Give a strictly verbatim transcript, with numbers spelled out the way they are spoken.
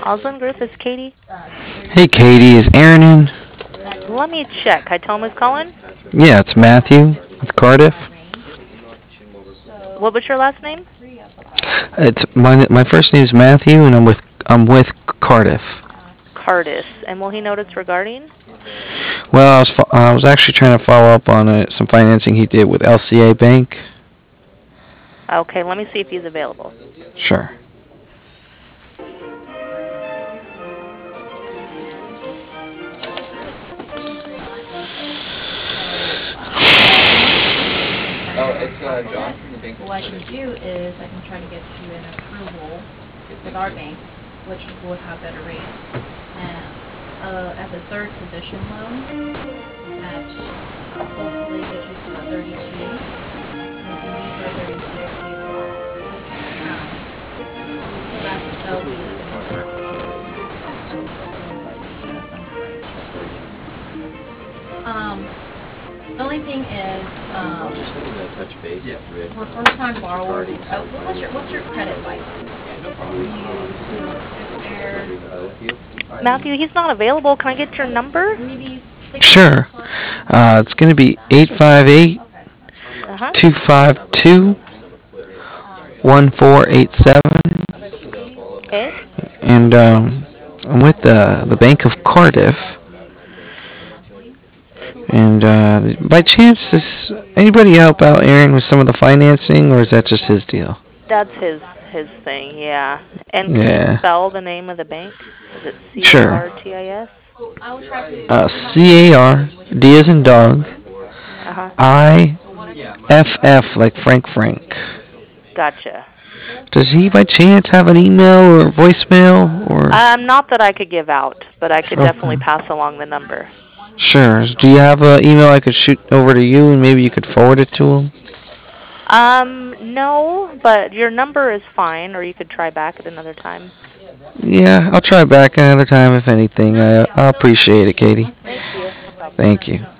Osland Group is Katie. Hey, Katie, is Aaron in? Let me check. I tell him who's calling. Yeah, it's Matthew with Cardiff. What was your last name? It's my my first name's Matthew, and I'm with I'm with Cardiff. Cardis. And will he know it's regarding? Well, I was fo- I was actually trying to follow up on uh, some financing he did with L C A Bank. Okay, let me see if he's available. Sure. Oh, it's uh, John from the bank. What I can do is I can try to get you an approval with our bank, which will have better rates. And uh, as a third position loan, that hopefully gets you to a thirty-two. And if you need for a thirty-two, it's the um, so that's that will be the Um, the only thing is, um, Just looking to touch base. Yeah. for first-time borrowers, uh, what's your what's your credit like? Matthew, he's not available. Can I get your number? Sure. Uh, it's going to be eight five eight, Uh-huh. two five two, one four eight seven. Okay. And um, I'm with the, the Bank of Cardiff. And uh, by chance, does anybody help out Aaron with some of the financing, or is that just his deal? That's his his thing, yeah. And can Yeah. you spell the name of the bank? Is it C Sure. A R T I S? Uh, C A R, D as in dog, Uh-huh. I F F like Frank Frank. Gotcha. Does he by chance have an email or voicemail or? Um, not that I could give out, but I could Okay. definitely pass along the number. Sure. Do you have an email I could shoot over to you and maybe you could forward it to him? Um, no, but your number is fine, or you could try back at another time. Yeah, I'll try back another time if anything. I, I appreciate it, Katie. Thank you. Thank you.